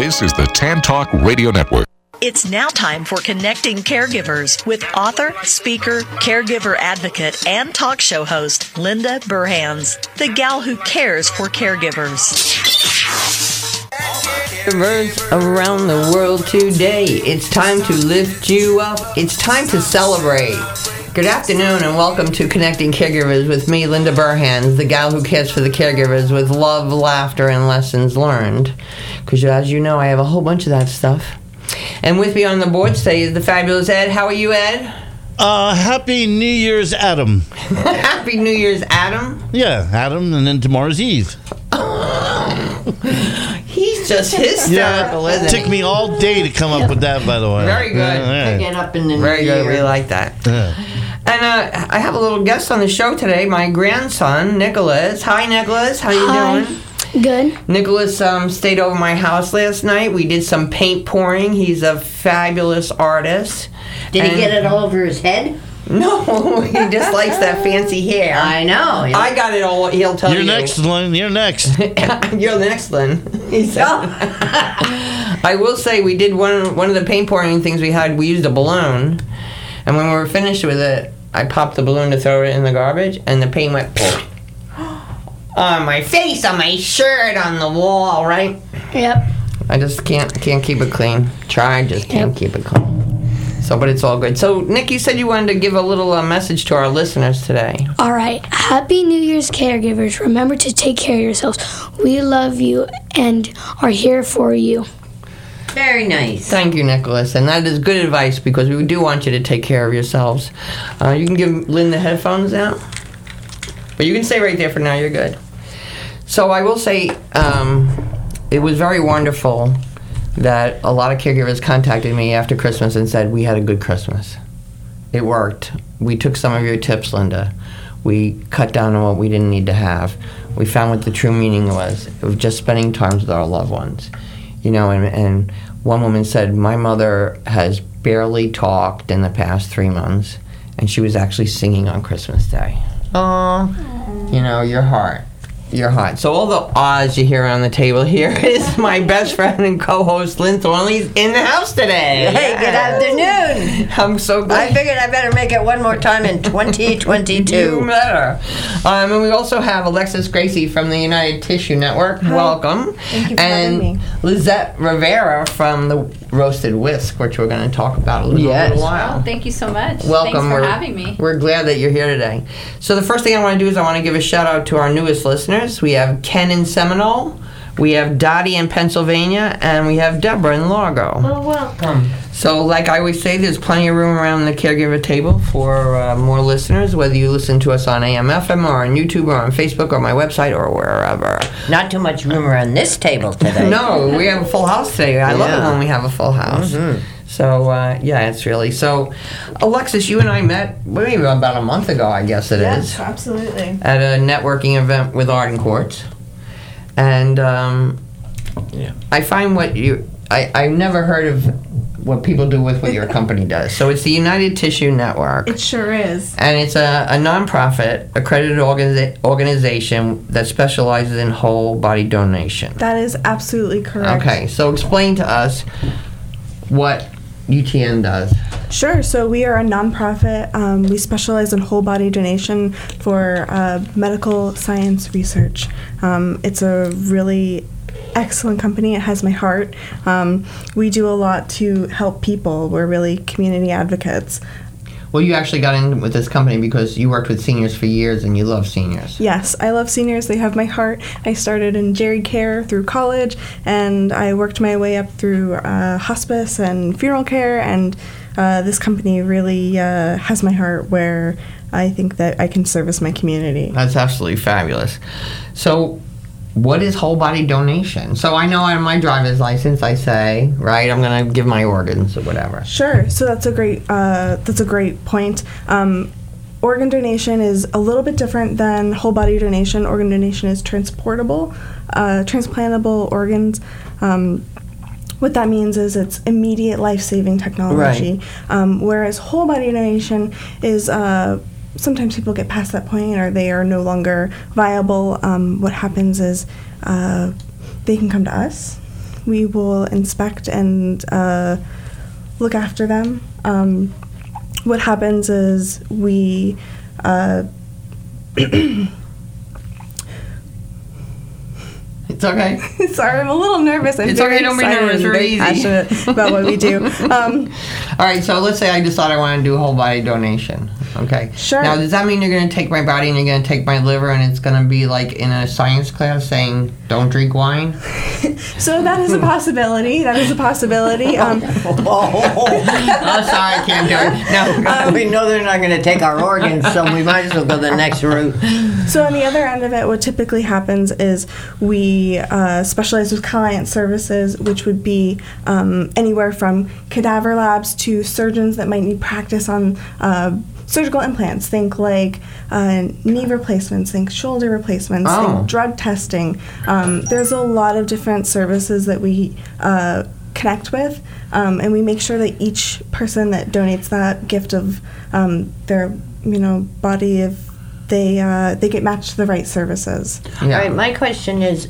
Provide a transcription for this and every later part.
This is the Tan Talk Radio Network. It's now time for Connecting Caregivers with author, speaker, caregiver advocate, and talk show host Linda Burhans, the gal who cares for caregivers. Caregivers around the world today, it's time to lift you up. It's time to celebrate. Good afternoon and welcome to Connecting Caregivers with me, Linda Burhans, the gal who cares for the caregivers with love, laughter, and lessons learned. Because as you know, I have a whole bunch of that stuff. And with me on the board today is the fabulous Ed. How are you, Ed? Happy New Year's, Adam. Happy New Year's, Adam? Yeah, Adam, and then tomorrow's Eve. He's just hysterical, isn't it? He? Took me all day to come up with that, by the way. Very good. Pick it up in the Very good. We like that. Yeah. And I have a little guest on the show today, my grandson, Nicholas. Hi, Nicholas. How you doing? Good. Nicholas stayed over my house last night. We did some paint pouring. He's a fabulous artist. Did he get it all over his head? No, he just likes that fancy hair. I know. I got it all. He'll tell you. You're next, Lynn. You're next. You're next, Lynn. He said. I will say we did one of the paint pouring things we had. We used a balloon, and when we were finished with it, I popped the balloon to throw it in the garbage, and the paint went on my face, on my shirt, on the wall, right? Yep. I just can't keep it clean. Just can't keep it clean. So, but it's all good. So, Nick, you said you wanted to give a little message to our listeners today. All right. Happy New Year's, caregivers. Remember to take care of yourselves. We love you and are here for you. Very nice. Thank you, Nicholas. And that is good advice because we do want you to take care of yourselves. You can give Lynn the headphones out. But you can stay right there for now. You're good. So I will say it was very wonderful that a lot of caregivers contacted me after Christmas and said, we had a good Christmas. It worked. We took some of your tips, Linda. We cut down on what we didn't need to have. We found what the true meaning was of just spending time with our loved ones. You know, and one woman said, my mother has barely talked in the past 3 months, and she was actually singing on Christmas Day. Oh, you know, your heart. So all the odds you hear on the table here is my best friend and co-host Lynn Thornley's in the house today. Hey, good afternoon. I'm so glad. I figured I better make it one more time in 2022. You better. And we also have Alexis Gracie from the United Tissue Network. Hi. Welcome. Thank you for and having me. Lizette Rivera from the Roasted Whisk, which we're going to talk about in a little while. Oh, thank you so much. Welcome. Thanks for having me. We're glad that you're here today. So the first thing I want to do is I want to give a shout out to our newest listeners. We have Ken in Seminole, we have Dottie in Pennsylvania, and we have Deborah in Largo. Oh, welcome. So like I always say, there's plenty of room around the caregiver table for more listeners, whether you listen to us on AM/FM or on YouTube or on Facebook or my website or wherever. Not too much room around this table today. No, we have a full house today. I love it when we have a full house. Mm-hmm. So, it's really... So, Alexis, you and I met maybe about a month ago, I guess it is. Yes, absolutely. At a networking event with Arden Courts. And I find what you... I've never heard of what people do with what your company does. So it's the United Tissue Network. It sure is. And it's a nonprofit accredited organization that specializes in whole body donation. That is absolutely correct. Okay, so explain to us what UTN does. Sure. So we are a nonprofit. We specialize in whole body donation for medical science research. It's a really excellent company. It has my heart. We do a lot to help people. We're really community advocates. Well, you actually got in with this company because you worked with seniors for years and you love seniors. Yes, I love seniors. They have my heart. I started in geri care through college, and I worked my way up through hospice and funeral care, and this company really has my heart where I think that I can service my community. That's absolutely fabulous. So, what is whole body donation? So I know on my driver's license I say, right, I'm going to give my organs or whatever. Sure. So that's a great point. Organ donation is a little bit different than whole body donation. Organ donation is transportable, transplantable organs. What that means is it's immediate life-saving technology. Right. Whereas whole body donation is sometimes people get past that point or they are no longer viable. What happens is they can come to us we will inspect and look after them. What happens is we It's okay. Sorry, I'm a little nervous. I'm It's very okay, don't be excited nervous, and we're very easy. passionate about what we do. All right, so let's say I decide I want to do a whole body donation. Okay. Sure. Now, does that mean you're going to take my body and you're going to take my liver and it's going to be like in a science class saying, don't drink wine? So that is a possibility. That is a possibility. Oh, sorry, I can't do it. No. We know they're not going to take our organs, so we might as well go the next route. So on the other end of it, what typically happens is we specialize with client services, which would be anywhere from cadaver labs to surgeons that might need practice on surgical implants. Think like knee replacements, think shoulder replacements, Oh. think drug testing. There's a lot of different services that we connect with, and we make sure that each person that donates that gift of their body, if they get matched to the right services. Yeah. All right, my question is,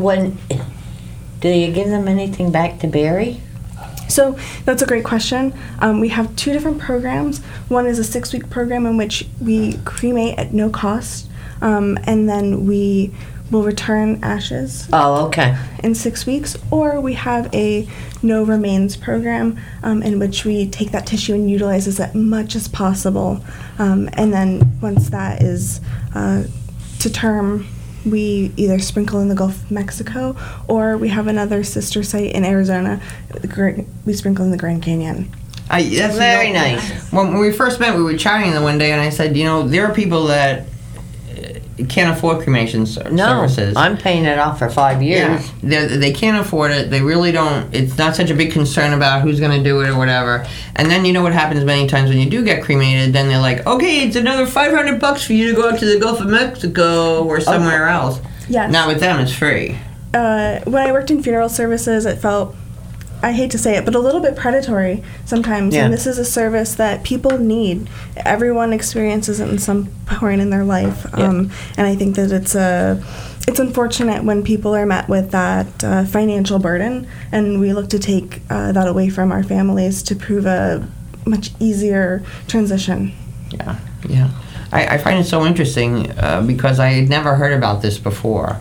do you give them anything back to bury? So that's a great question. We have two different programs. One is a 6-week program in which we cremate at no cost, and then we will return ashes Oh, okay. in 6 weeks. Or we have a no remains program in which we take that tissue and utilize as much as possible. And then once that is to term, we either sprinkle in the Gulf of Mexico, or we have another sister site in Arizona. We sprinkle in the Grand Canyon. That's Very nice. When we first met, we were chatting the one day, and I said, there are people that can't afford cremation No, services. I'm paying it off for 5 years. Yeah, they can't afford it. They really don't. It's not such a big concern about who's going to do it or whatever. And then what happens many times when you do get cremated, then they're like, okay, it's another $500 for you to go out to the Gulf of Mexico or somewhere else. Yes. Not with them, it's free. When I worked in funeral services, it felt, I hate to say it, but a little bit predatory sometimes. Yeah. And this is a service that people need. Everyone experiences it in some point in their life. And I think that it's unfortunate when people are met with that financial burden, and we look to take that away from our families to prove a much easier transition. Yeah. I find it so interesting because I had never heard about this before.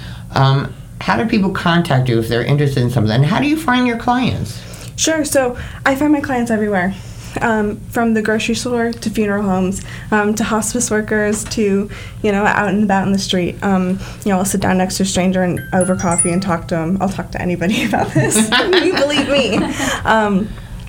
How do people contact you if they're interested in something? And how do you find your clients? Sure. So I find my clients everywhere, from the grocery store to funeral homes, to hospice workers to, out and about in the street. I'll sit down next to a stranger and over coffee and talk to them. I'll talk to anybody about this. You believe me.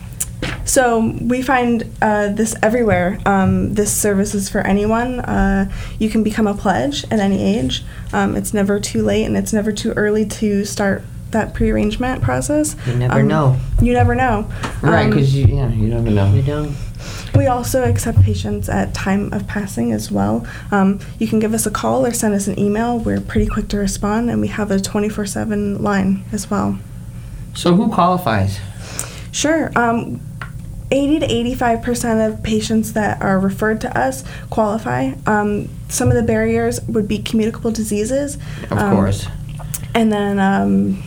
So we find this everywhere. This service is for anyone. You can become a pledge at any age. It's never too late, and it's never too early to start that prearrangement process. You never know. You never know. Right, because you never know. You don't. We also accept patients at time of passing as well. You can give us a call or send us an email. We're pretty quick to respond, and we have a 24/7 line as well. So who qualifies? Sure. 80 to 85% of patients that are referred to us qualify. Some of the barriers would be communicable diseases. Of course. And then,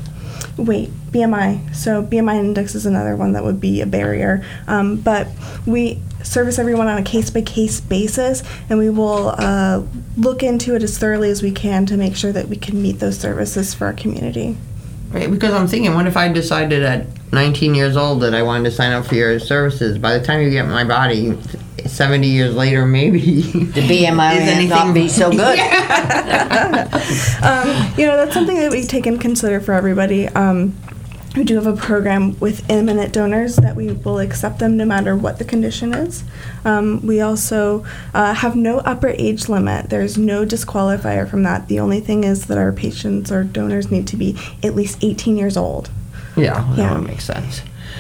BMI. So BMI index is another one that would be a barrier. But we service everyone on a case-by-case basis, and we will look into it as thoroughly as we can to make sure that we can meet those services for our community. Right, because I'm thinking, what if I decided at 19 years old that I wanted to sign up for your services? By the time you get my body, 70 years later, maybe The BMI may not be so good. That's something that we take and consider for everybody. We do have a program with imminent donors that we will accept them no matter what the condition is. We also have no upper age limit. There's no disqualifier from that. The only thing is that our patients or donors need to be at least 18 years old. Yeah, that would make sense.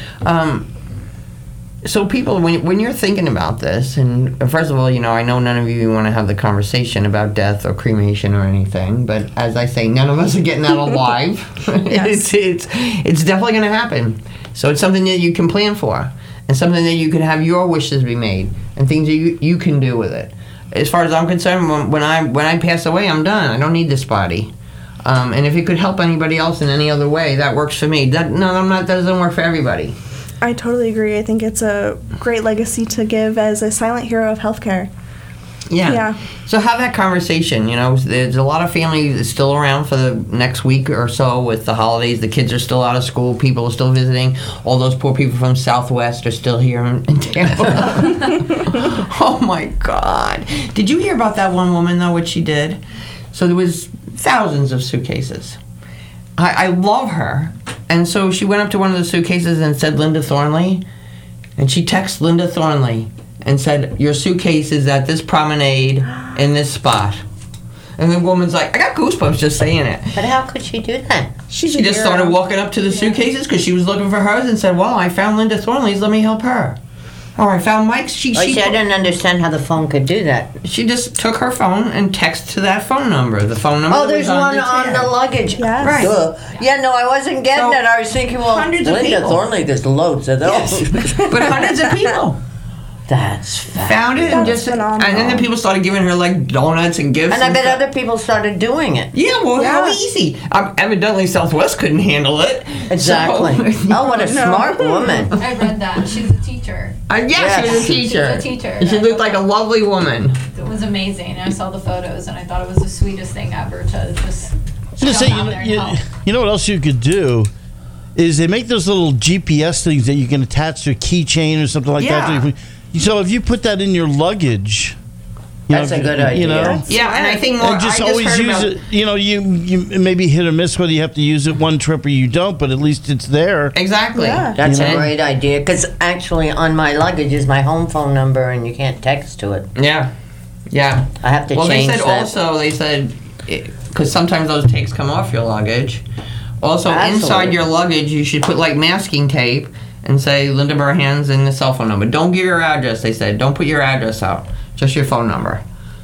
So people, when you're thinking about this, and first of all, I know none of you want to have the conversation about death or cremation or anything, but as I say, none of us are getting out alive. Yes. It's definitely going to happen. So it's something that you can plan for, and something that you can have your wishes be made, and things that you can do with it. As far as I'm concerned, when I pass away, I'm done. I don't need this body. And if it could help anybody else in any other way, that works for me. That doesn't work for everybody. I totally agree. I think it's a great legacy to give as a silent hero of healthcare. Yeah. So have that conversation. There's a lot of families still around for the next week or so with the holidays. The kids are still out of school. People are still visiting. All those poor people from Southwest are still here in Tampa. Oh my God! Did you hear about that one woman though? What she did? So there was thousands of suitcases. I love her, and so she went up to one of the suitcases and said Linda Thornley, and she texted Linda Thornley and said, your suitcase is at this promenade in this spot. And the woman's like, I got goosebumps just saying it. But how could she do that? She just started walking up to the suitcases because she was looking for hers and said, well, I found Linda Thornley's, let me help her. Or I found Mike's. I didn't understand how the phone could do that. She just took her phone and texted to that phone number. The phone number. Oh, there's one on the luggage. Yes. Right. Yeah, no, I wasn't getting it. I was thinking, well, hundreds of Linda people. Thornley, there's loads of those. But hundreds of people That's found it and That's phenomenal. and then the people started giving her like donuts and gifts. And I bet stuff. other people started doing it. Yeah, well, how easy. Evidently, Southwest couldn't handle it. Exactly. So, Oh, what a smart woman. I read that. She's a teacher. yeah, she was a She was teacher. a teacher. And she looked like a lovely woman. It was amazing. I saw the photos and I thought it was the sweetest thing ever to just I was gonna say, jump out there and help. you know what else you could do is they make those little GPS things that you can attach to a keychain or something like Yeah. that. So if you put that in your luggage, That's a good idea. You know, Yeah, and I think more. and just I always heard use about, it. You maybe hit or miss whether you have to use it one trip or you don't, but at least it's there. Exactly. Yeah. That's You know? a great idea, because actually on my luggage is my home phone number and you can't text to it. Yeah. Yeah. I have to Well, change they said that. also, because sometimes those tapes come off your luggage. Also, Absolutely. inside your luggage, you should put like masking tape and say Linda Burhan's and the cell phone number. Don't give your address, they said. Don't put your address out, just your phone number.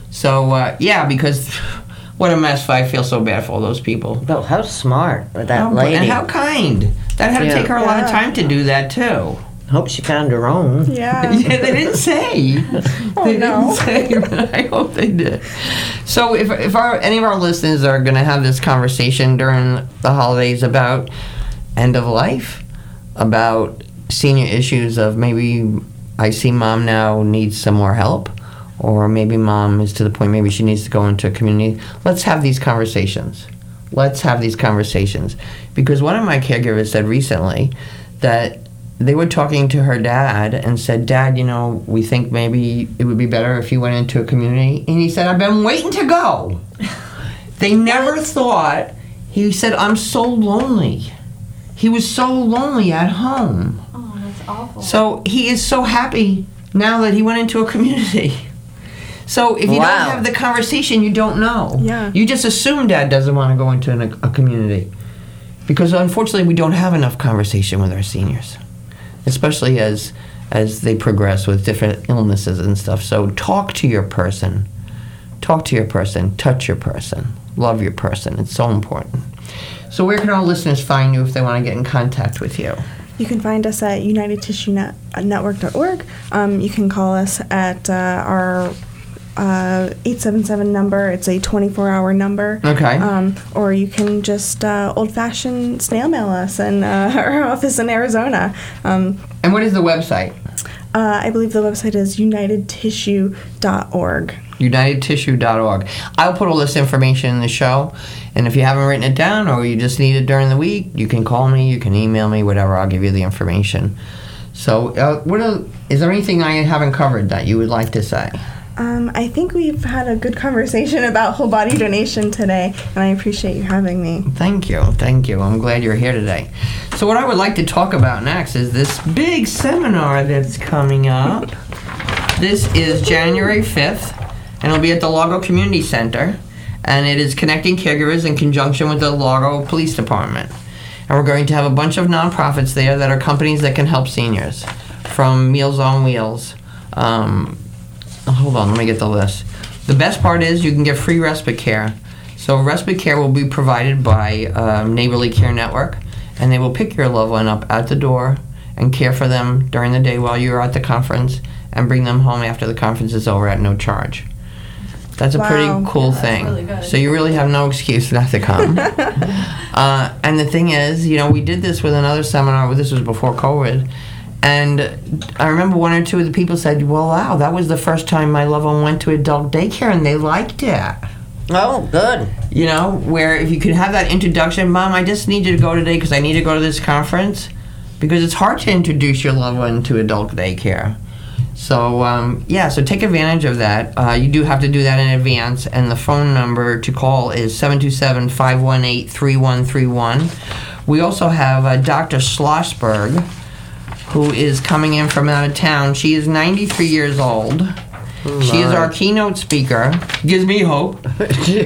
So, yeah, because what a mess. I feel so bad for all those people. Oh, how smart of that Oh, lady. and how kind. That had to Yeah. take her a lot of Yeah. time to do that, too. Hope she found her own. Yeah. Yeah, they didn't say. They no. didn't say, but I hope they did. So if any of our listeners are going to have this conversation during the holidays about end of life, about senior issues of maybe I see mom now needs some more help, or maybe mom is to the point maybe she needs to go into a community, let's have these conversations. Let's have these conversations. Because one of my caregivers said recently that they were talking to her dad and said, Dad, we think maybe it would be better if you went into a community. And he said, I've been waiting to go. They never thought. He said, I'm so lonely. He was so lonely at home. Oh, that's awful. So he is so happy now that he went into a community. So if you Wow. don't have the conversation, you don't know. Yeah. You just assume Dad doesn't want to go into a community. Because unfortunately, we don't have enough conversation with our seniors, especially as they progress with different illnesses and stuff. So talk to your person. Talk to your person. Touch your person. Love your person. It's so important. So where can our listeners find you if they want to get in contact with you? You can find us at unitedtissuenetwork.org. You can call us at our 877 number. It's a 24-hour number. Okay. Or you can just old-fashioned snail mail us in our office in Arizona. And what is the website? I believe the website is unitedtissue.org. UnitedTissue.org. I'll put all this information in the show, and if you haven't written it down or you just need it during the week, you can call me, you can email me, whatever. I'll give you the information. So, is there anything I haven't covered that you would like to say? I think we've had a good conversation about whole body donation today, and I appreciate you having me. Thank you. I'm glad you're here today. So what I would like to talk about next is this big seminar that's coming up. This is January 5th, and it'll be at the Largo Community Center, and it is connecting caregivers in conjunction with the Largo Police Department. And we're going to have a bunch of nonprofits there that are companies that can help seniors, from Meals on Wheels. Hold on, let me get the list. The best part is you can get free respite care. So respite care will be provided by Neighborly Care Network, and they will pick your loved one up at the door and care for them during the day while you're at the conference and bring them home after the conference is over at no charge. That's a pretty Wow. cool That's thing. really good. So you really have no excuse not to come. And the thing is, we did this with another seminar. This was before COVID. And I remember one or two of the people said, well, wow, that was the first time my loved one went to adult daycare and they liked it. Oh, good. Where if you could have that introduction, Mom, I just need you to go today because I need to go to this conference. Because it's hard to introduce your loved one to adult daycare. So, so take advantage of that. You do have to do that in advance, and the phone number to call is 727-518-3131. We also have Dr. Schlossberg, who is coming in from out of town. She is 93 years old. She is our keynote speaker. Gives me hope. She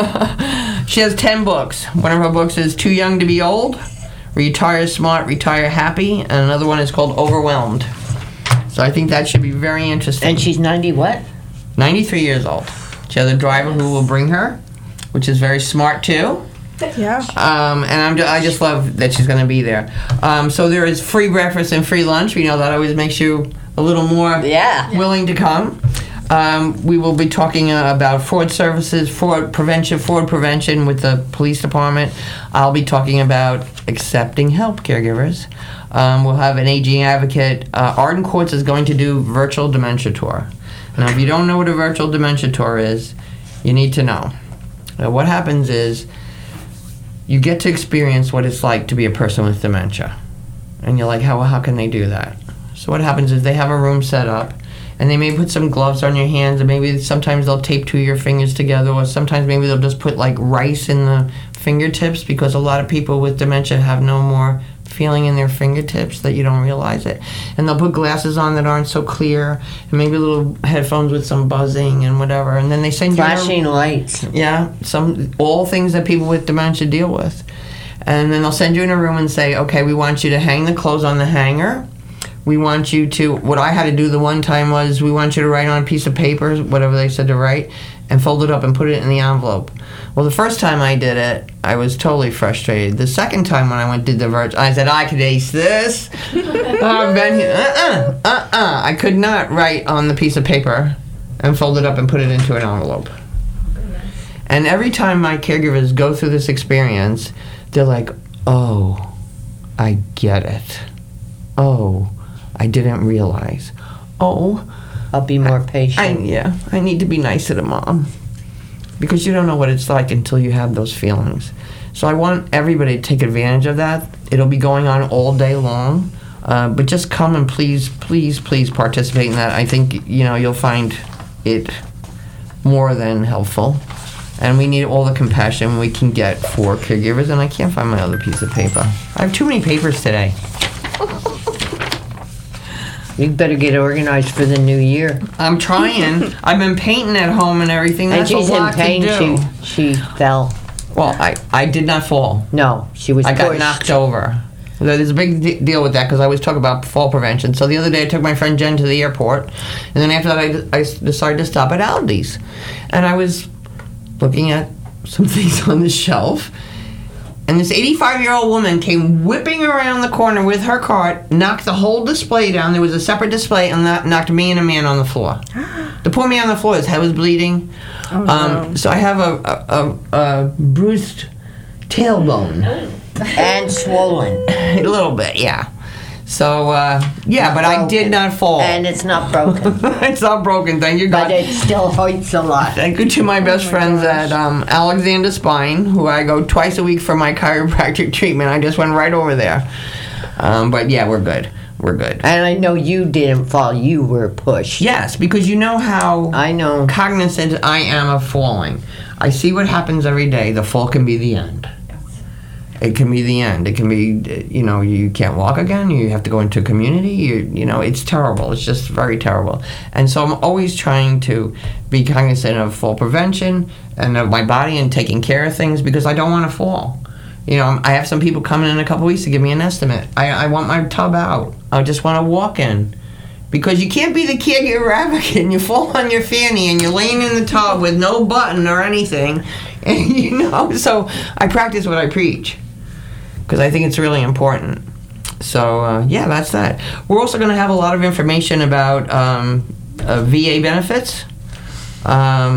has 10 books. One of her books is Too Young to Be Old, Retire Smart, Retire Happy, and another one is called Overwhelmed. So I think that should be very interesting. And she's 90 what? 93 years old. She has a driver who will bring her, which is very smart too. Yeah. And I just love that she's going to be there. So there is free breakfast and free lunch. We know that always makes you a little more willing to come. We will be talking about fraud services, fraud prevention with the police department. I'll be talking about accepting help caregivers. We'll have an aging advocate. Arden Courts is going to do virtual dementia tour. Now, if you don't know what a virtual dementia tour is, you need to know. Now, what happens is you get to experience what it's like to be a person with dementia. And you're like, how can they do that? So what happens is they have a room set up, and they may put some gloves on your hands, and maybe sometimes they'll tape two of your fingers together, or sometimes maybe they'll just put like rice in the fingertips, because a lot of people with dementia have no more feeling in their fingertips that you don't realize it. And they'll put glasses on that aren't so clear, and maybe little headphones with some buzzing and whatever, and then they send Flashing lights. Yeah, all things that people with dementia deal with. And then they'll send you in a room and say, okay, we want you to hang the clothes on the hanger. We want you to, what I had to do the one time was, we want you to write on a piece of paper, whatever they said to write, and fold it up and put it in the envelope. Well, the first time I did it, I was totally frustrated. The second time when I did the virtual, I said, I could ace this. I've been here. I could not write on the piece of paper and fold it up and put it into an envelope. And every time my caregivers go through this experience, they're like, oh, I get it. Oh, I didn't realize. Oh, I'll be more patient. I need to be nicer to Mom. Because you don't know what it's like until you have those feelings. So I want everybody to take advantage of that. It'll be going on all day long. But just come and please, please, please participate in that. I think, you'll find it more than helpful. And we need all the compassion we can get for caregivers. And I can't find my other piece of paper. I have too many papers today. You better get organized for the new year. I'm trying. I've been painting at home and everything. And That's she's a lot in pain. to do. She fell. Well, I did not fall. No, she was I got pushed. knocked over. There's a big deal with that because I always talk about fall prevention. So the other day I took my friend Jen to the airport, and then after that I decided to stop at Aldi's. And I was looking at some things on the shelf, and this 85-year-old woman came whipping around the corner with her cart, knocked the whole display down. There was a separate display, and knocked me and a man on the floor. The poor man on the floor, his head was bleeding. Oh, no. So I have a bruised tailbone. And swollen. A little bit, yeah. So, but I did not fall. And it's not broken. It's not broken, thank you God. But it still hurts a lot. Thank you to my best friends at Alexander Spine, who I go twice a week for my chiropractic treatment. I just went right over there. But yeah, we're good. We're good. And I know you didn't fall. You were pushed. Yes, because you know how I know cognizant I am of falling. I see what happens every day. The fall can be the end. It can be the end. It can be, you can't walk again. You have to go into community. It's terrible. It's just very terrible. And so I'm always trying to be cognizant of fall prevention and of my body and taking care of things because I don't want to fall. I have some people coming in a couple weeks to give me an estimate. I want my tub out. I just want to walk in. Because you can't be the caregiver advocate and you fall on your fanny and you're laying in the tub with no button or anything. And, so I practice what I preach. Because I think it's really important. So, that's that. We're also going to have a lot of information about VA benefits. And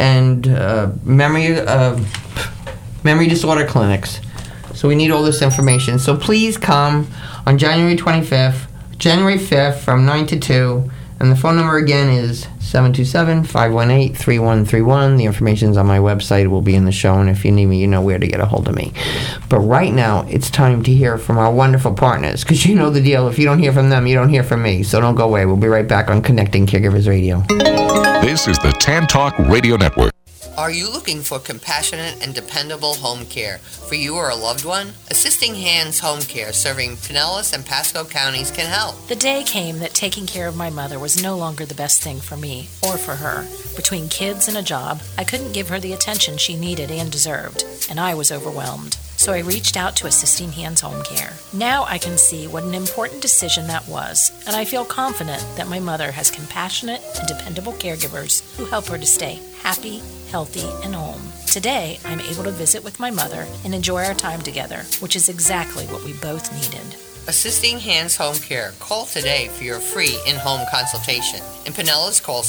and memory disorder clinics. So we need all this information. So please come on January 5th from 9 to 2. And the phone number again is 727-518-3131. The information is on my website. It will be in the show. And if you need me, you know where to get a hold of me. But right now, it's time to hear from our wonderful partners. Because you know the deal. If you don't hear from them, you don't hear from me. So don't go away. We'll be right back on Connecting Caregivers Radio. This is the Tan Talk Radio Network. Are you looking for compassionate and dependable home care for you or a loved one? Assisting Hands Home Care, serving Pinellas and Pasco counties, can help. The day came that taking care of my mother was no longer the best thing for me or for her. Between kids and a job, I couldn't give her the attention she needed and deserved, and I was overwhelmed. So I reached out to Assisting Hands Home Care. Now I can see what an important decision that was, and I feel confident that my mother has compassionate and dependable caregivers who help her to stay happy, healthy, and home. Today, I'm able to visit with my mother and enjoy our time together, which is exactly what we both needed. Assisting Hands Home Care. Call today for your free in-home consultation. In Pinellas, call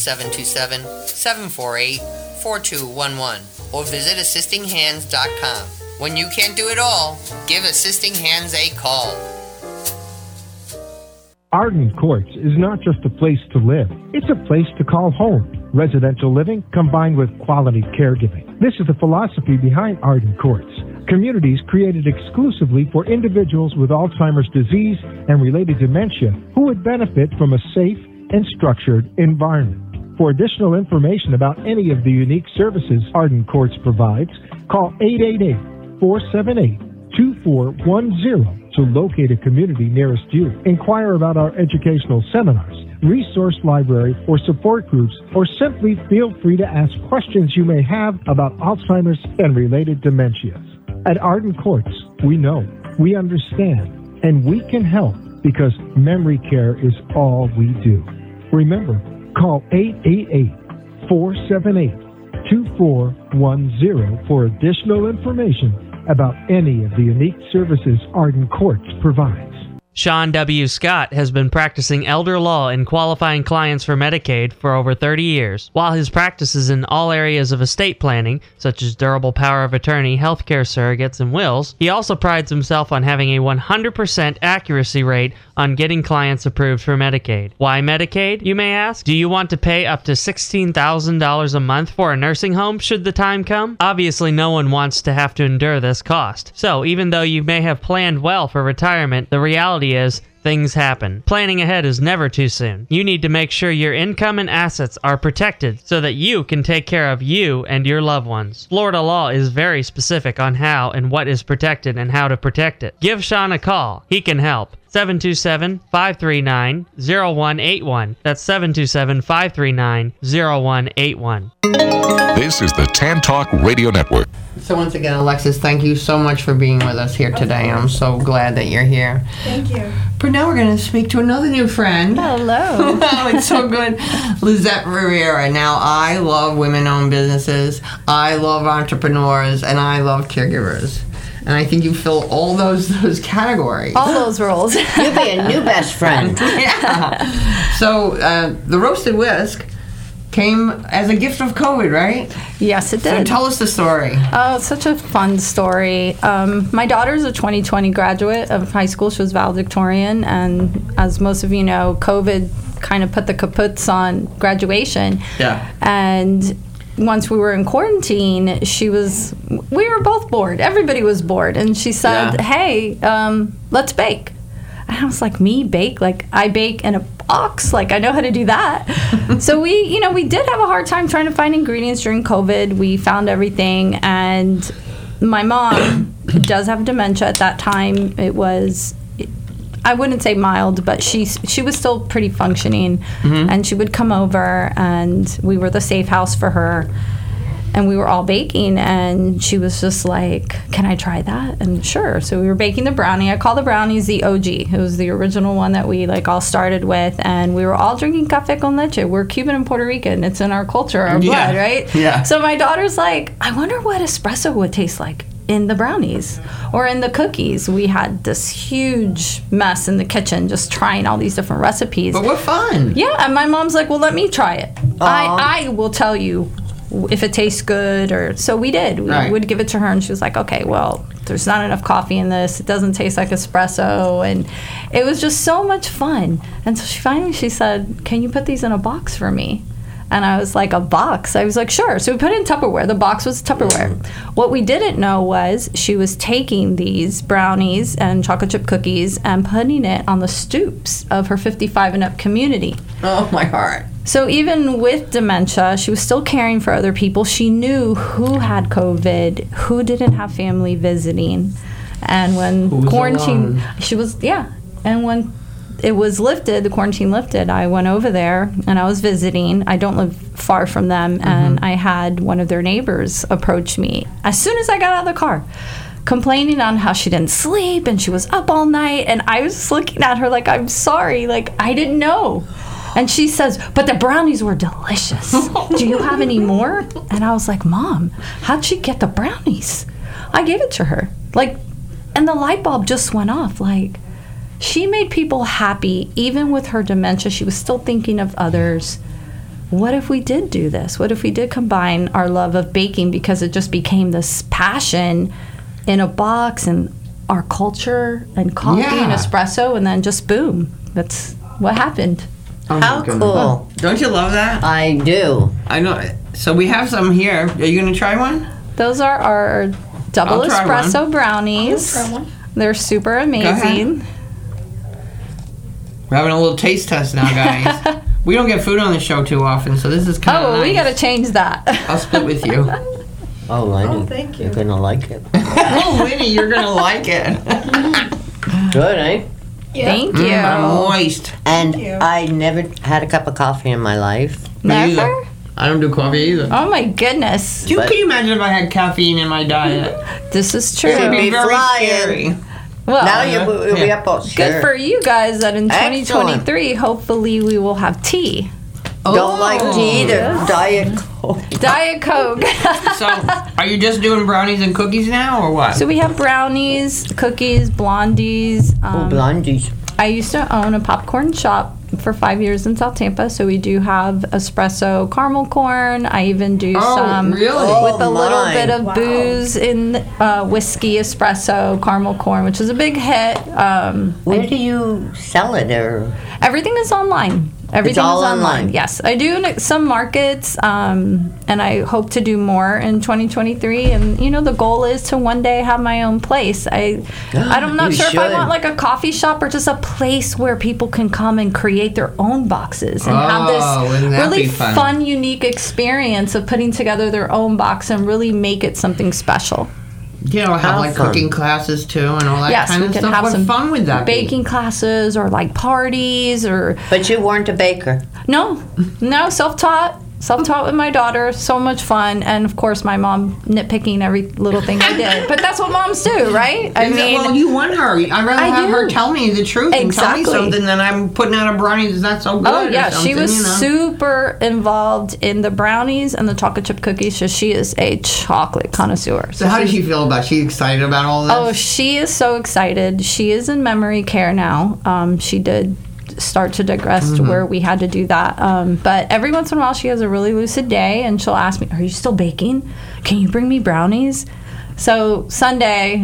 727-748-4211 or visit assistinghands.com. When you can't do it all, give Assisting Hands a call. Arden Courts is not just a place to live. It's a place to call home. Residential living combined with quality caregiving. This is the philosophy behind Arden Courts. Communities created exclusively for individuals with Alzheimer's disease and related dementia who would benefit from a safe and structured environment. For additional information about any of the unique services Arden Courts provides, call 888-478-2410 to locate a community nearest you. Inquire about our educational seminars, resource library, or support groups, or simply feel free to ask questions you may have about Alzheimer's and related dementias. At Arden Courts, we know, we understand, and we can help because memory care is all we do. Remember, call 888-478-2410 for additional information about any of the unique services Arden Courts provides. Sean W. Scott has been practicing elder law and qualifying clients for Medicaid for over 30 years. While his practice is in all areas of estate planning, such as durable power of attorney, healthcare surrogates, and wills, he also prides himself on having a 100% accuracy rate on getting clients approved for Medicaid. Why Medicaid, you may ask? Do you want to pay up to $16,000 a month for a nursing home should the time come? Obviously, no one wants to have to endure this cost. So, even though you may have planned well for retirement, the reality is things happen. Planning ahead is never too soon. You need to make sure your income and assets are protected so that you can take care of you and your loved ones. Florida law is very specific on how and what is protected and how to protect it. Give Sean a call. He can help. 727-539-0181. That's 727-539-0181. This is the Tan Talk Radio Network. So once again, Alexis, thank you so much for being with us here today. I'm so glad that you're here. Thank you. But now we're going to speak to another new friend. Hello. Wow, it's so good. Lizette Rivera. Now, I love women-owned businesses, I love entrepreneurs, and I love caregivers. And I think you fill all those categories. All those roles. You'll be a new best friend. Yeah. So the Roasted Whisk came as a gift of COVID, right? Yes, it So did. tell us the story. Oh, it's such a fun story. My daughter's a 2020 graduate of high school. She was valedictorian, and as most of you know, COVID kind of put the kaputs on graduation. Yeah. And once we were in quarantine, we were both bored. Everybody was bored. And she said, hey, let's bake. And I was like, me bake? Like, I bake in a box? Like, I know how to do that. So we did have a hard time trying to find ingredients during COVID. We found everything. And my mom does have dementia at that time. It was, I wouldn't say mild, but she was still pretty functioning. Mm-hmm. And she would come over, and we were the safe house for her. And we were all baking, and she was just like, can I try that? And sure. So we were baking the brownie. I call the brownies the OG. It was the original one that we all started with. And we were all drinking café con leche. We're Cuban and Puerto Rican. It's in our culture, our blood, right? Yeah. So my daughter's like, I wonder what espresso would taste like in the brownies or in the cookies. We had this huge mess in the kitchen just trying all these different recipes. But we're fun. Yeah. And my mom's like, well, let me try it. I will tell you if it tastes good, or so we did. We Right. would give it to her, and she was like, okay, well, there's not enough coffee in this. It doesn't taste like espresso, and it was just so much fun. And so she said, can you put these in a box for me? And I was like, a box? I was like, sure. So we put it in Tupperware. The box was Tupperware. What we didn't know was she was taking these brownies and chocolate chip cookies and putting it on the stoops of her 55 and up community. Oh, my heart. So even with dementia, she was still caring for other people. She knew who had COVID, who didn't have family visiting. And when Who was quarantine, alone. she was, yeah. And when it was lifted, the quarantine lifted, I went over there and I was visiting. I don't live far from them. And I had one of their neighbors approach me as soon as I got out of the car, complaining on how she didn't sleep and she was up all night. And I was just looking at her like, I'm sorry, like, I didn't know. And she says, but the brownies were delicious. Do you have any more? And I was like, Mom, how'd she get the brownies? I gave it to her. Like, and the light bulb just went off. Like, she made people happy. Even with her dementia, she was still thinking of others. What if we did do this? What if we did combine our love of baking, because it just became this passion in a box, and our culture and coffee and espresso, and then just boom. That's what happened. Oh, How cool. Don't you love that? I do. I know. So we have some here. Are you going to try one? Those are our double I'll try espresso brownies. They're super amazing. We're having a little taste test now, guys. We don't get food on the show too often, so this is kind of Oh, nice. we got to change that. I'll split with you. Oh, I do. thank you. You're going to like it. Oh, Winnie, you're going to like it. Good, eh? Thank you. I'm moist. And I never had a cup of coffee in my life. Never? I don't do coffee either. Oh my goodness. Can you imagine if I had caffeine in my diet? This is true. It'd be very flying. scary. Well, Now you'll be up all good for you guys that in Excellent. 2023, hopefully we will have tea. Don't like tea either. Diet Coke. Diet Coke. So, are you just doing brownies and cookies now, or what? So we have brownies, cookies, blondies. Blondies. I used to own a popcorn shop for 5 years in South Tampa, so we do have espresso caramel corn. I even do some really? with a little my. bit of booze in whiskey espresso caramel corn, which is a big hit. Where do you sell it? Or Everything is online. Everything all is online. online. Yes, I do some markets, and I hope to do more in 2023. And the goal is to one day have my own place. I'm not You sure if I should. want like a coffee shop or just a place where people can come and create their own boxes and have wouldn't this that really be fun? fun, unique experience of putting together their own box and really make it something special. Have How like fun. cooking classes too, and all that Yes, kind we of can stuff. have What some fun would that be? baking classes or like parties or. But you weren't a baker. No, self-taught with my daughter. So much fun, and of course my mom nitpicking every little thing I did. But that's what moms do, right? Well, you want her. I'd rather I have do. her tell me the truth and tell me Exactly. something than I'm putting out a brownie that's not so good. Oh yeah, or something, she was you know. super involved in the brownies and the chocolate chip cookies. So she is a chocolate connoisseur. So how does she feel about? She excited about all this? Oh, she is so excited. She is in memory care now. She did start to digress to where we had to do that. But every once in a while, she has a really lucid day, and she'll ask me, "Are you still baking? Can you bring me brownies?" So Sunday,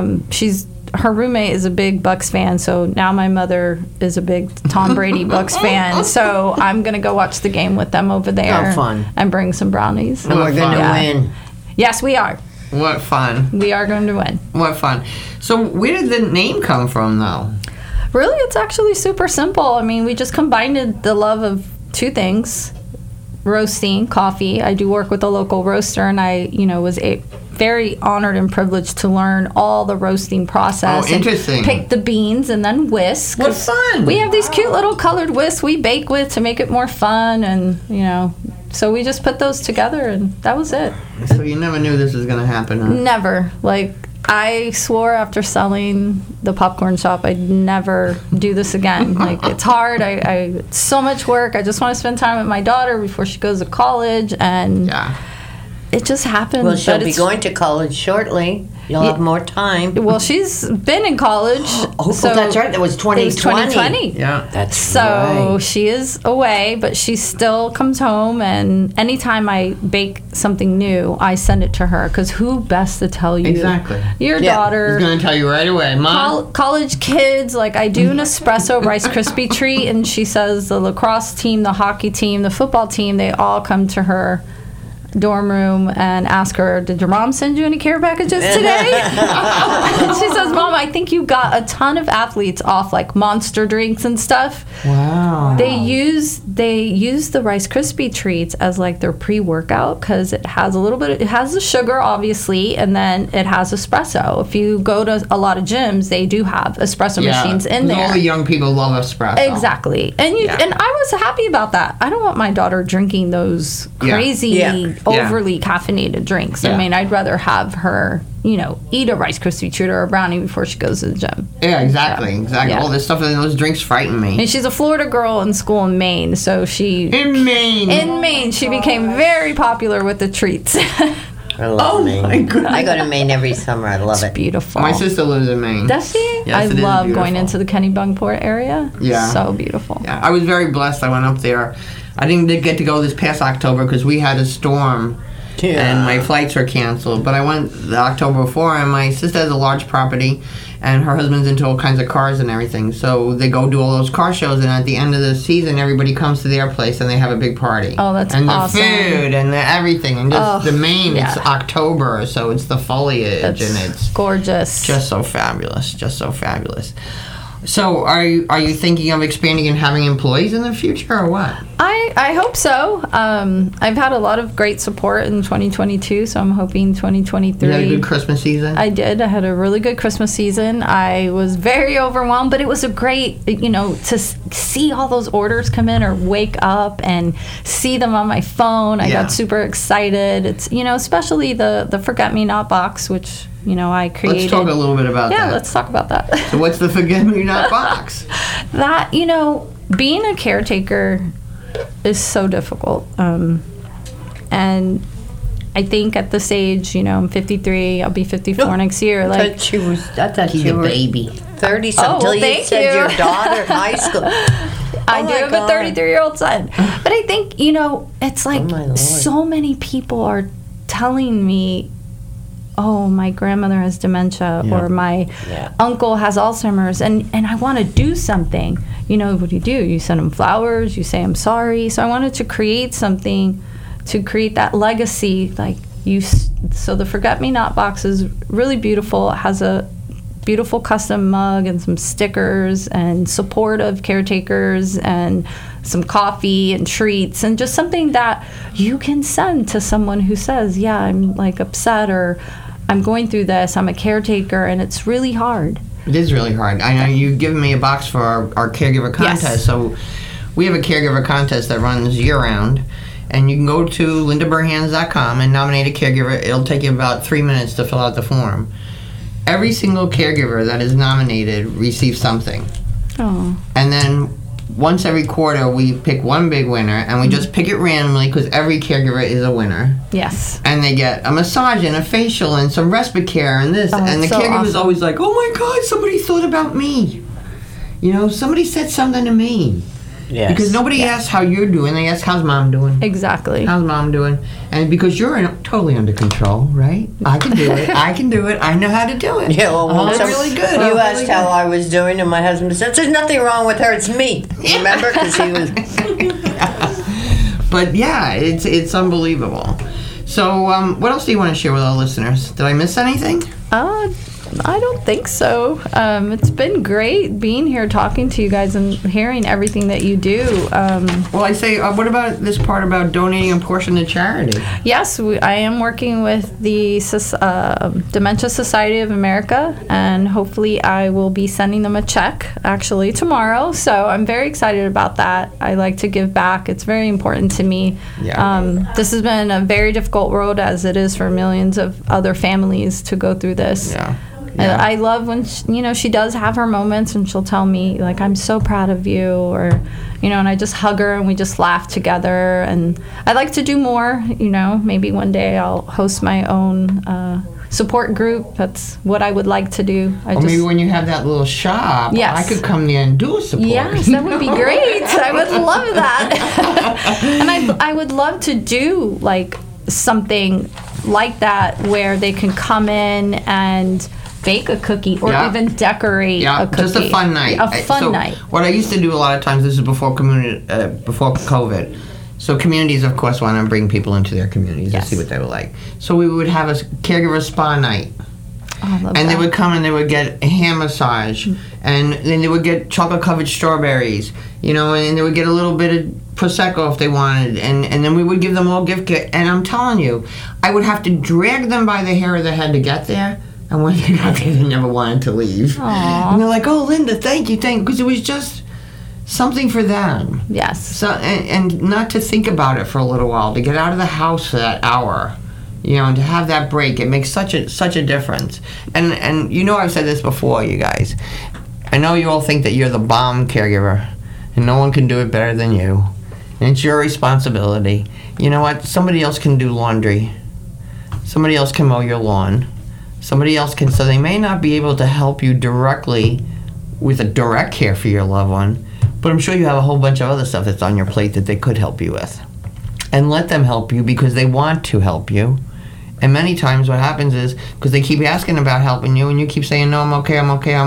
her roommate is a big Bucks fan, so now my mother is a big Tom Brady Bucks fan. So I'm gonna go watch the game with them over there. How fun. And bring some brownies. And we're going to Yeah. win. Yes, we are. What fun! We are going to win. What fun! So where did the name come from, though? Really, it's actually super simple. I mean, we just combined the love of two things: roasting, coffee. I do work with a local roaster, and I, was very honored and privileged to learn all the roasting process. Oh, interesting. And pick the beans and then whisk. What fun! We have these cute little colored whisks we bake with to make it more fun, and so we just put those together, and that was it. So you never knew this was going to happen, huh? Never. I swore after selling the popcorn shop I'd never do this again. It's hard. It's so much work. I just want to spend time with my daughter before she goes to college, and it just happened. Well, she'll that be it's- going to college shortly. You'll have more time. Well, she's been in college. Oh, that's right. That was 2020. It was 2020. Yeah. That's So right. she is away, but she still comes home. And anytime I bake something new, I send it to her. Because who best to tell you? Exactly. Your Yeah. daughter. He's going to tell you right away, Mom. College kids, like I do an espresso Rice Krispie treat, and she says the lacrosse team, the hockey team, the football team, they all come to her dorm room and ask her, did your mom send you any care packages today? And she says, Mom, I think you got a ton of athletes off like Monster drinks and stuff. Wow. They use the Rice Krispie treats as like their pre-workout because it has it has the sugar obviously, and then it has espresso. If you go to a lot of gyms, they do have espresso machines in there. All the young people love espresso. Exactly, and and I was happy about that. I don't want my daughter drinking those crazy, overly caffeinated drinks. I mean, I'd rather have her, eat a Rice Krispie treat or a brownie before she goes to the gym. Yeah, exactly. Yeah. All this stuff in those drinks frighten me. And she's a Florida girl in school in Maine, so In Maine, she became very popular with the treats. I love Maine. my goodness. I go to Maine every summer. I love it. Beautiful. My sister lives in Maine. Does she? Yes, I it is love going beautiful. into the Kennebunkport area. Yeah. So beautiful. Yeah, I was very blessed. I went up there. I didn't get to go this past October because we had a storm. Yeah. And my flights were canceled. But I went the October before, and my sister has a large property, and her husband's into all kinds of cars and everything. So they go do all those car shows, and at the end of the season, everybody comes to their place, and they have a big party. Oh, that's and awesome. And the food, and the everything. And just the Maine, it's October, so it's the foliage, and it's gorgeous. Just so fabulous. Just so fabulous. So are you thinking of expanding and having employees in the future, or what? I hope so. I've had a lot of great support in 2022, so I'm hoping 2023. You had a good Christmas season? I did. I had a really good Christmas season. I was very overwhelmed, but it was a great, to see all those orders come in or wake up and see them on my phone. I got super excited. It's, especially the Forget Me Not box, which, I created. Let's talk a little bit about that. Yeah, let's talk about that. So what's the Forget Me Not box? That, being a caretaker is so difficult. And I think at this age, I'm 53, I'll be 54 next year. I thought she was a baby. 30-something. Oh, well, you said your daughter in high school. I do have a 33-year-old son. But I think, it's like so many people are telling me, oh, my grandmother has dementia or my uncle has Alzheimer's, and I want to do something. What do? You send them flowers, you say I'm sorry. So I wanted to create something to create that legacy. So the Forget Me Not box is really beautiful. It has a beautiful custom mug and some stickers and supportive caretakers and some coffee and treats and just something that you can send to someone who says, yeah, I'm upset or I'm going through this, I'm a caretaker, and it's really hard. It is really hard. I know you've given me a box for our caregiver contest. Yes. So we have a caregiver contest that runs year-round. And you can go to lindaburhans.com and nominate a caregiver. It'll take you about 3 minutes to fill out the form. Every single caregiver that is nominated receives something. Oh. And then once every quarter, we pick one big winner, and we just pick it randomly because every caregiver is a winner. Yes. And they get a massage and a facial and some respite care and this. And the so caregiver's awesome. always like, oh my God, somebody thought about me. Somebody said something to me. Yes. Because nobody asks how you're doing. They ask, how's Mom doing? Exactly. How's Mom doing? And because you're totally under control, right? I can do it. I can do it. I know how to do it. Yeah, well, I'm really good. You asked how I was doing, and my husband said, there's nothing wrong with her, it's me. Remember? Because he was... But yeah, it's unbelievable. So what else do you want to share with our listeners? Did I miss anything? I don't think so. It's been great being here talking to you guys and hearing everything that you do. Well, I say, what about this part about donating a portion to charity? Yes, I am working with the Dementia Society of America, and hopefully I will be sending them a check actually tomorrow. So I'm very excited about that. I like to give back. It's very important to me. Yeah. This has been a very difficult road, as it is for millions of other families to go through this. Yeah. Yeah. I love when she does have her moments and she'll tell me like, I'm so proud of you, or and I just hug her and we just laugh together. And I like to do more. Maybe one day I'll host my own support group. That's what I would like to do. Maybe when you have that little shop, yes. I could come there and do a support. Yes, that would be great. I would love that. And I would love to do like something like that where they can come in and bake a cookie or even decorate a cookie. Just a fun night. A fun night. What I used to do a lot of times, this is before COVID. So communities, of course, want to bring people into their communities and see what they were like. So we would have a caregiver spa night. Oh, I love and that. they would come and they would get a hand massage, and then they would get chocolate-covered strawberries, and they would get a little bit of Prosecco if they wanted, and then we would give them a little gift kit. And I'm telling you, I would have to drag them by the hair of their head to get there, and when they got there, they never wanted to leave. Aww. And they're like, oh, Linda, thank you, because it was just something for them. Yes. So and not to think about it for a little while, to get out of the house for that hour. And to have that break, it makes such a difference. And I've said this before, you guys. I know you all think that you're the bomb caregiver, and no one can do it better than you. And it's your responsibility. You know what? Somebody else can do laundry. Somebody else can mow your lawn. Somebody else can. So they may not be able to help you directly with a direct care for your loved one, but I'm sure you have a whole bunch of other stuff that's on your plate that they could help you with. And let them help you because they want to help you. And many times what happens is, because they keep asking about helping you, and you keep saying, no, I'm okay,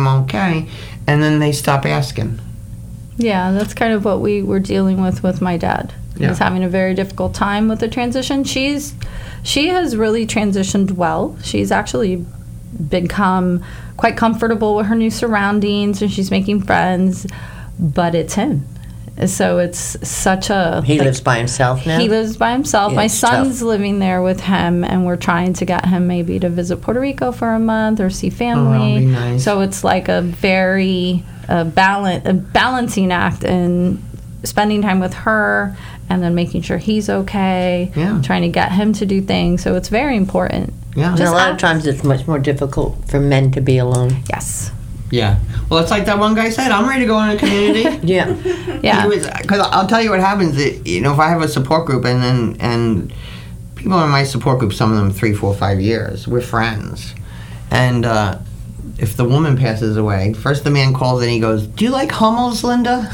and then they stop asking. Yeah, that's kind of what we were dealing with my dad. He was having a very difficult time with the transition. She has really transitioned well. She's actually become quite comfortable with her new surroundings, and she's making friends, but it's him. So it's such a... He lives by himself now? He lives by himself. My son's living there with him, and we're trying to get him maybe to visit Puerto Rico for a month or see family. Oh, that'd be nice. So it's like a very balancing act in spending time with her and then making sure he's okay, trying to get him to do things. So it's very important. Yeah. And a lot of times it's much more difficult for men to be alone. Yes. Yeah. Well, it's like that one guy said, I'm ready to go in a community. Yeah. Because I'll tell you what happens. If I have a support group and people in my support group, some of them 3, 4, 5 years, we're friends. And if the woman passes away, first the man calls and he goes, do you like Hummels, Linda?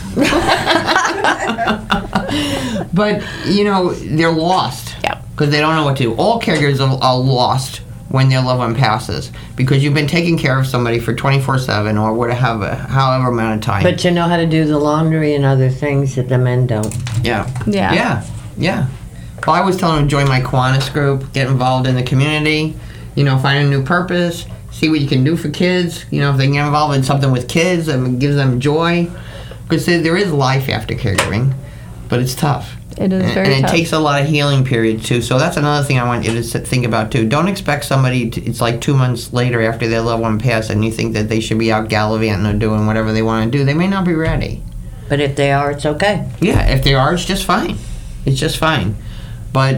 But, they're lost. Yeah. Because they don't know what to do. All caregivers are lost when their loved one passes, because you've been taking care of somebody for 24/7 or whatever, however amount of time. But you know how to do the laundry and other things that the men don't. Yeah. Well, I was telling them to join my Kiwanis group, get involved in the community, find a new purpose, see what you can do for kids. If they can get involved in something with kids and gives them joy, because there is life after caregiving, but it's tough. It is very tough. And it takes a lot of healing period, too. So that's another thing I want you to think about, too. Don't expect somebody it's like 2 months later after their loved one passed and you think that they should be out gallivanting or doing whatever they want to do. They may not be ready. But if they are, it's okay. Yeah, if they are, it's just fine. It's just fine. But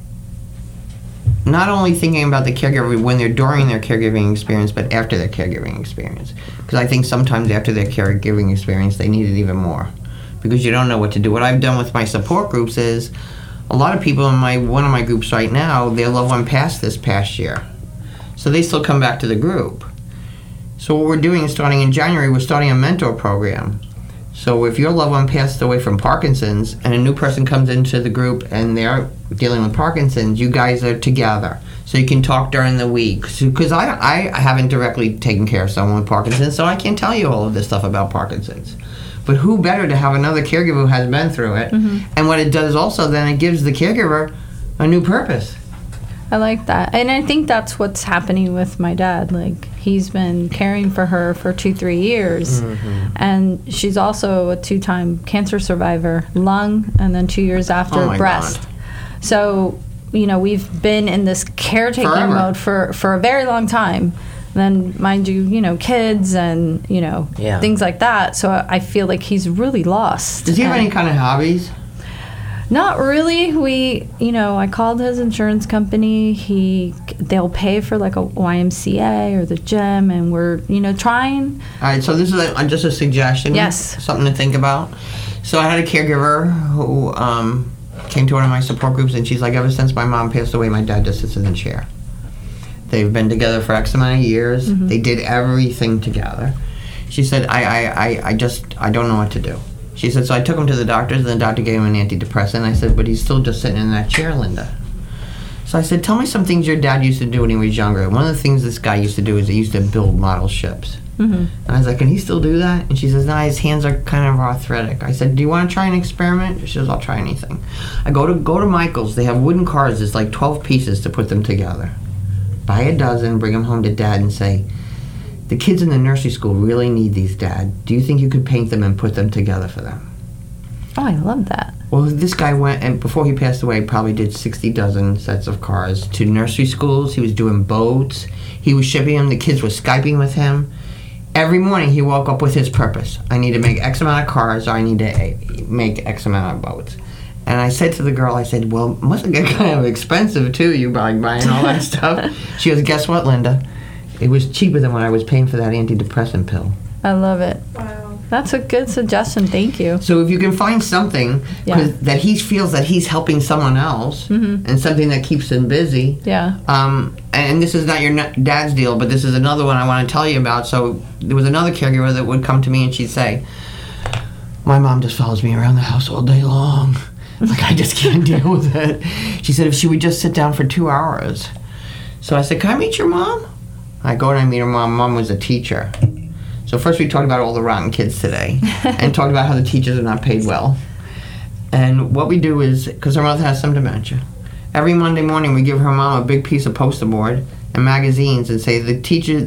not only thinking about the caregiver when they're during their caregiving experience, but after their caregiving experience. Because I think sometimes after their caregiving experience, they need it even more. Because you don't know what to do. What I've done with my support groups is a lot of people in one of my groups right now, their loved one passed this past year. So they still come back to the group. So what we're doing is starting in January, we're starting a mentor program. So if your loved one passed away from Parkinson's and a new person comes into the group and they're dealing with Parkinson's, you guys are together. So you can talk during the week. Because I haven't directly taken care of someone with Parkinson's, so I can't tell you all of this stuff about Parkinson's. But who better to have another caregiver who has been through it? Mm-hmm. And what it does also, then it gives the caregiver a new purpose. I like that. And I think that's what's happening with my dad. Like, he's been caring for her for 2-3 years. Mm-hmm. And she's also a 2-time cancer survivor, lung, and then 2 years after breast. God. So, we've been in this caretaking mode for a very long time. Then, mind you, kids and, things like that. So I feel like he's really lost. Does he have any kind of hobbies? Not really. I called his insurance company. They'll pay for like a YMCA or the gym, and we're, trying. All right, so this is just a suggestion. Yes. Something to think about. So I had a caregiver who came to one of my support groups, and she's like, ever since my mom passed away, my dad just sits in a chair. They've been together for X amount of years. Mm-hmm. They did everything together. She said, I don't know what to do. She said, so I took him to the doctors, and the doctor gave him an antidepressant. I said, but he's still just sitting in that chair, Linda. So I said, tell me some things your dad used to do when he was younger. One of the things this guy used to do is he used to build model ships. Mm-hmm. And I was like, can he still do that? And she says, no, his hands are kind of arthritic. I said, do you want to try an experiment? She says, I'll try anything. I go to Michael's. They have wooden cars. It's like 12 pieces to put them together. Buy a dozen, bring them home to Dad and say, the kids in the nursery school really need these, Dad. Do you think you could paint them and put them together for them? Oh, I love that. Well, this guy went, and before he passed away, probably did 60 dozen sets of cars to nursery schools. He was doing boats. He was shipping them. The kids were Skyping with him. Every morning he woke up with his purpose. I need to make X amount of cars, or I need to make X amount of boats. And I said to the girl, I said, well, it must get kind of expensive, too, you buying all that stuff. She goes, guess what, Linda? It was cheaper than what I was paying for that antidepressant pill. I love it. Wow. That's a good suggestion. Thank you. So if you can find something that he feels that he's helping someone else, mm-hmm. and something that keeps him busy. Yeah. And this is not your dad's deal, but this is another one I want to tell you about. So there was another caregiver that would come to me and she'd say, my mom just follows me around the house all day long. Like, I just can't deal with it. She said if she would just sit down for 2 hours. So I said, can I meet your mom? I go and I meet her mom. Mom was a teacher. So first we talked about all the rotten kids today and talked about how the teachers are not paid well. And what we do is, because her mother has some dementia, every Monday morning we give her mom a big piece of poster board and magazines and say, the teachers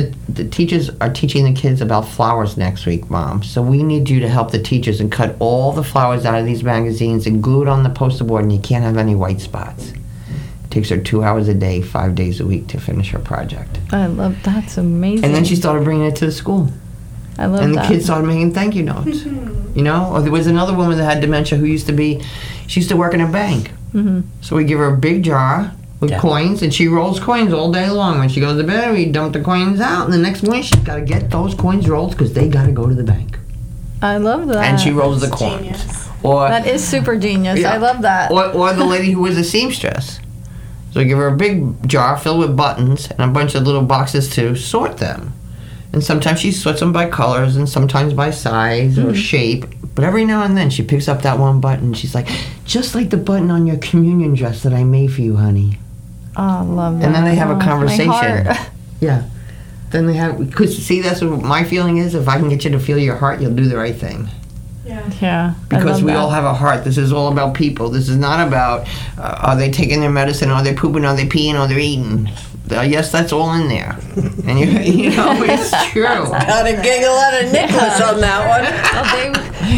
are teaching the kids about flowers next week, Mom. So we need you to help the teachers and cut all the flowers out of these magazines and glue it on the poster board, and you can't have any white spots. It takes her 2 hours a day, 5 days a week to finish her project. I love that. That's amazing. And then she started bringing it to the school. I love that. And the kids started making thank you notes. Or there was another woman that had dementia who used to work in a bank. Mm-hmm. So we give her a big jar with coins, and she rolls coins all day long. When she goes to bed, we dump the coins out, and the next morning she's got to get those coins rolled because they got to go to the bank. I love that. And she rolls the coins. That is super genius. Yeah. I love that. Or the lady who was a seamstress. So we give her a big jar filled with buttons and a bunch of little boxes to sort them. And sometimes she sorts them by colors and sometimes by size or shape. But every now and then she picks up that one button and she's like, just like the button on your communion dress that I made for you, honey. Oh, I love that. And then they have a conversation. My heart. Yeah. Then they have, because see, that's what my feeling is. If I can get you to feel your heart, you'll do the right thing. Yeah. Because we all have a heart. This is all about people. This is not about are they taking their medicine, are they pooping, are they peeing, are they eating. Yes, that's all in there. And it's true. Gotta giggle out of Nicholas on that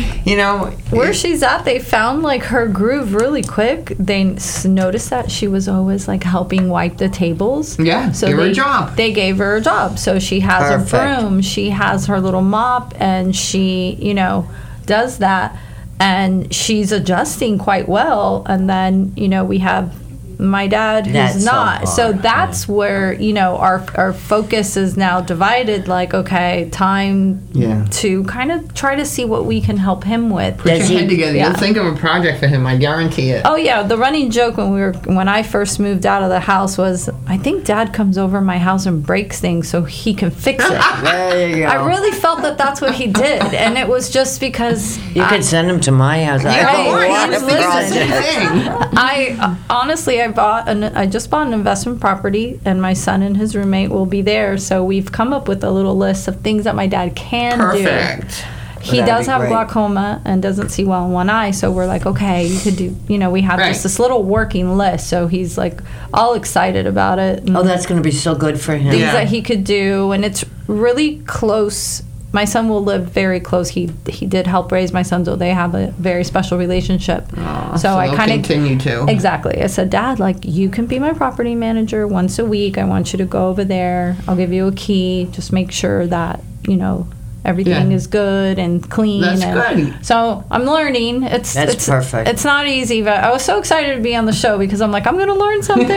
one. Where she's at, they found like her groove really quick. They noticed that she was always like helping wipe the tables. Yeah, so give her a job. They gave her a job. So she has her broom, she has her little mop, and she, does that. And she's adjusting quite well. And then, we have my dad who's not. So that's where, our focus is now divided, like, okay, time to kind of try to see what we can help him with. Put your head together. You'll think of a project for him, I guarantee it. Oh yeah, the running joke when I first moved out of the house was, I think Dad comes over my house and breaks things so he can fix it. There you go. I really felt that that's what he did, and it was just because you could send him to my house. I just bought an investment property, and my son and his roommate will be there. So we've come up with a little list of things that my dad can do. He does have glaucoma and doesn't see well in one eye, so we're like, okay, you could do, we have just this little working list. So he's like all excited about it. Oh, that's going to be so good for him. Things that he could do, and it's really close. My son will live very close. He did help raise my son, so they have a very special relationship. So I kind of continue to. Exactly. I said, Dad, like, you can be my property manager once a week. I want you to go over there. I'll give you a key. Just make sure that everything is good and clean. That's and good. So I'm learning. It's perfect. It's not easy, but I was so excited to be on the show because I'm like, I'm going to learn something.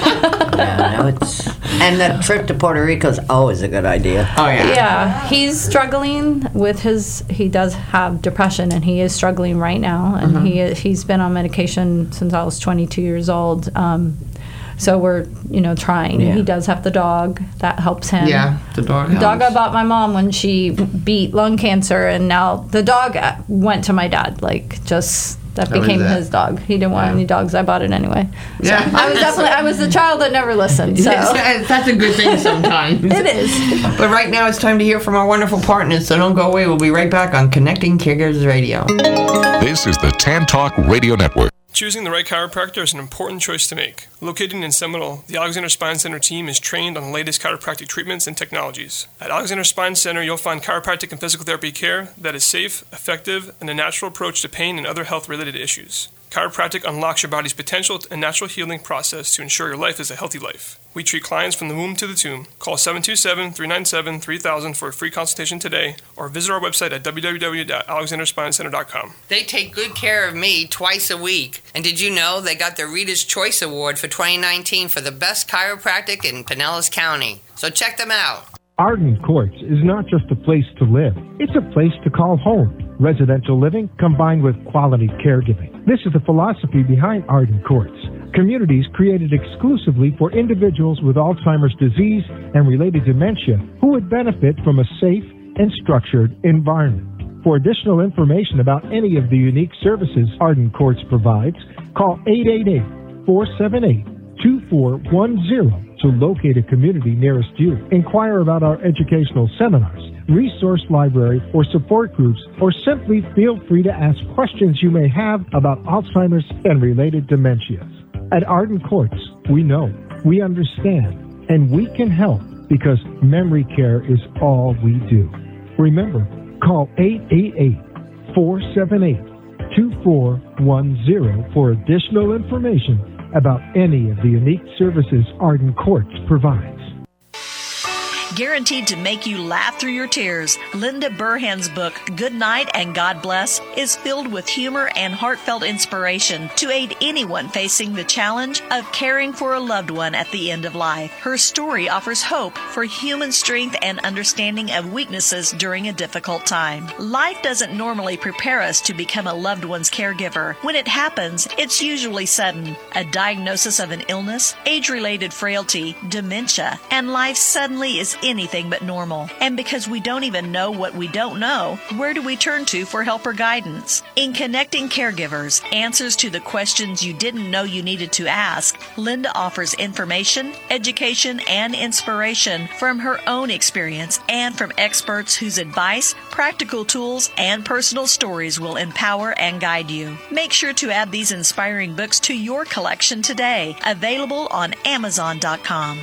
And the trip to Puerto Rico is always a good idea. Oh, yeah. Yeah, he's struggling with he does have depression, and he is struggling right now, and he's been on medication since I was 22 years old. So we're, trying. Yeah. He does have the dog. That helps him. Yeah, the dog The dog helps. I bought my mom when she beat lung cancer, and now the dog went to my dad. That became his dog. He didn't want any dogs. I bought it anyway. So Yeah. I was the child that never listened. So. That's a good thing sometimes. It is. But right now it's time to hear from our wonderful partners, so don't go away. We'll be right back on Connecting Caregivers Radio. This is the Tan Talk Radio Network. Choosing the right chiropractor is an important choice to make. Located in Seminole, the Alexander Spine Center team is trained on the latest chiropractic treatments and technologies. At Alexander Spine Center, you'll find chiropractic and physical therapy care that is safe, effective, and a natural approach to pain and other health-related issues. Chiropractic unlocks your body's potential and natural healing process to ensure your life is a healthy life. We treat clients from the womb to the tomb. Call 727-397-3000 for a free consultation today, or visit our website at www.alexanderspinecenter.com. They take good care of me twice a week. And did you know they got the Reader's Choice Award for 2019 for the best chiropractic in Pinellas County? So check them out. Arden Courts is not just a place to live. It's a place to call home. Residential living combined with quality caregiving. This is the philosophy behind Arden Courts. Communities created exclusively for individuals with Alzheimer's disease and related dementia who would benefit from a safe and structured environment. For additional information about any of the unique services Arden Courts provides, call 888-478-2410 to locate a community nearest you. Inquire about our educational seminars, resource library, or support groups, or simply feel free to ask questions you may have about Alzheimer's and related dementias. At Arden Courts, we know, we understand, and we can help because memory care is all we do. Remember, call 888-478-2410 for additional information about any of the unique services Arden Courts provides. Guaranteed to make you laugh through your tears, Linda Burhan's book, Good Night and God Bless, is filled with humor and heartfelt inspiration to aid anyone facing the challenge of caring for a loved one at the end of life. Her story offers hope for human strength and understanding of weaknesses during a difficult time. Life doesn't normally prepare us to become a loved one's caregiver. When it happens, it's usually sudden. A diagnosis of an illness, age-related frailty, dementia, and life suddenly is anything but normal. And because we don't even know what we don't know, where do we turn to for help or guidance? In Connecting Caregivers, Answers to the Questions You Didn't Know You Needed to Ask, Linda offers information, education, and inspiration from her own experience and from experts whose advice, practical tools, and personal stories will empower and guide you. Make sure to add these inspiring books to your collection today. Available on Amazon.com.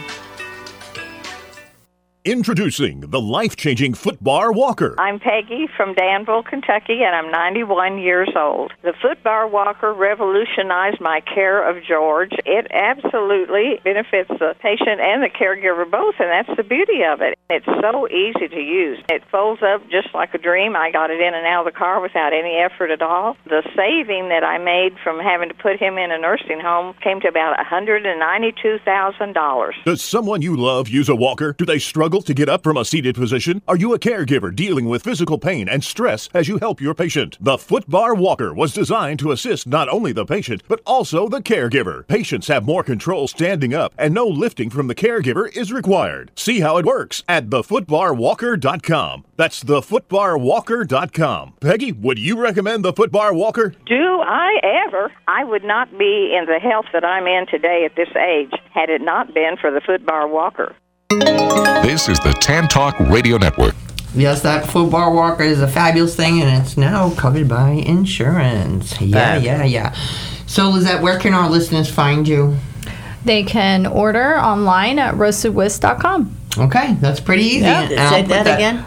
Introducing the life-changing Footbar Walker. I'm Peggy from Danville, Kentucky, and I'm 91 years old. The Footbar Walker revolutionized my care of George. It absolutely benefits the patient and the caregiver both, and that's the beauty of it. It's so easy to use. It folds up just like a dream. I got it in and out of the car without any effort at all. The saving that I made from having to put him in a nursing home came to about $192,000. Does someone you love use a walker? Do they struggle to get up from a seated position? Are you a caregiver dealing with physical pain and stress as you help your patient? The Footbar Walker was designed to assist not only the patient, but also the caregiver. Patients have more control standing up, and no lifting from the caregiver is required. See how it works at thefootbarwalker.com. That's thefootbarwalker.com. Peggy, would you recommend the Footbar Walker? Do I ever? I would not be in the health that I'm in today at this age had it not been for the Footbar Walker. This is the Tan Talk Radio Network. Yes, that Footbar Walker is a fabulous thing, and it's now covered by insurance. Yeah. So, Lizette, where can our listeners find you? They can order online at roastedwhisk.com. Okay, that's pretty easy. Yeah, say that again.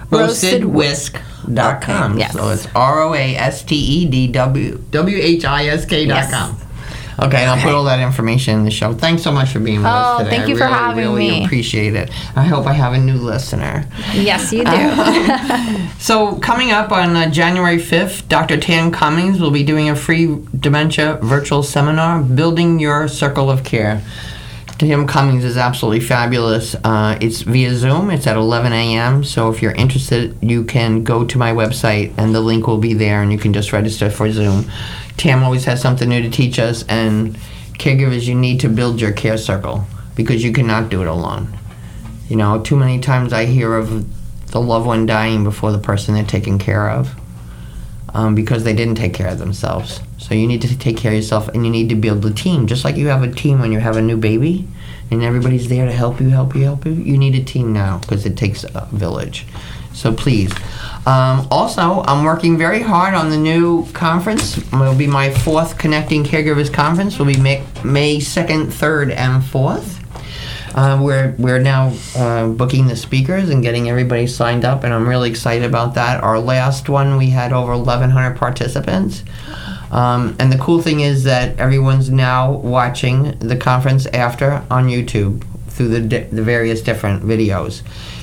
Roastedwhisk.com. Yes. So it's ROASTEDWHISK.com. Okay, and I'll put all that information in the show. Thanks so much for being with us today. Thank you for having me. I really appreciate it. I hope I have a new listener. Yes, you do. So coming up on January 5th, Dr. Tan Cummings will be doing a free dementia virtual seminar, Building Your Circle of Care. Tim Cummings is absolutely fabulous. It's via Zoom. It's at 11 a.m. So if you're interested, you can go to my website and the link will be there and you can just register for Zoom. Tam always has something new to teach us, and caregivers, you need to build your care circle because you cannot do it alone. You know, too many times I hear of the loved one dying before the person they're taking care of because they didn't take care of themselves. So you need to take care of yourself, and you need to build a team. Just like you have a team when you have a new baby, and everybody's there to help you. You need a team now because it takes a village. So please. Also, I'm working very hard on the new conference. It will be my 4th Connecting Caregivers Conference. It will be May 2nd, 3rd, and 4th. We're now booking the speakers and getting everybody signed up, and I'm really excited about that. Our last one, we had over 1,100 participants. And the cool thing is that everyone's now watching the conference after on YouTube through the various different videos.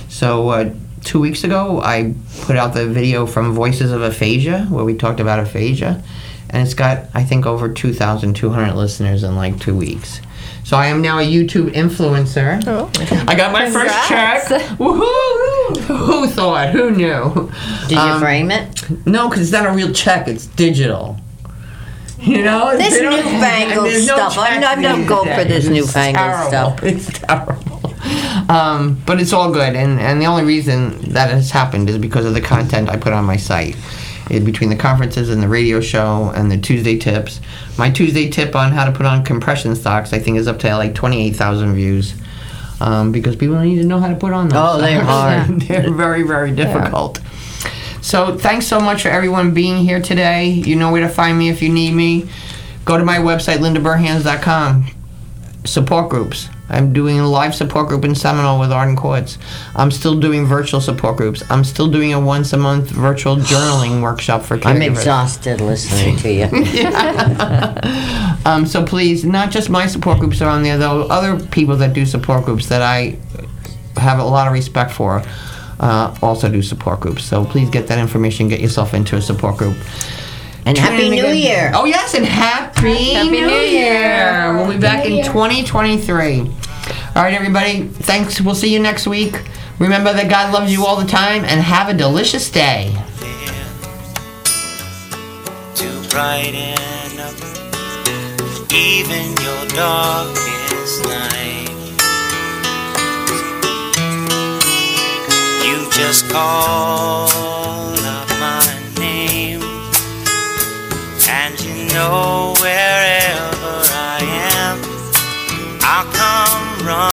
So 2 weeks ago, I put out the video from Voices of Aphasia, where we talked about aphasia, and it's got, I think, over 2,200 listeners in like 2 weeks. So I am now a YouTube influencer. Oh. I got my first check. Woohoo! Who thought? Who knew? Did you frame it? No, because it's not a real check. It's digital. You know, this newfangled stuff. I'm not going for this newfangled stuff. It's terrible. But it's all good, and the only reason that has happened is because of the content I put on my site. Between the conferences and the radio show and the Tuesday tips. My Tuesday tip on how to put on compression socks, I think, is up to like 28,000 views. Because people need to know how to put on them. Oh, they're hard. They're very, very difficult. Yeah. So thanks so much for everyone being here today. You know where to find me if you need me. Go to my website, lindaburhans.com. Support groups. I'm doing a live support group in Seminole with Arden Courts. I'm still doing virtual support groups. I'm still doing a once-a-month virtual journaling workshop for caregivers. I'm exhausted listening to you. So please, not just my support groups are on there, though. Other people that do support groups that I have a lot of respect for also do support groups. So please get that information. Get yourself into a support group. And Happy New Year. Oh, yes, and Happy New Year. We'll be back in 2023. All right, everybody. Thanks. We'll see you next week. Remember that God loves you all the time, and have a delicious day. To brighten up even your darkest night. You just call up my name, and you know where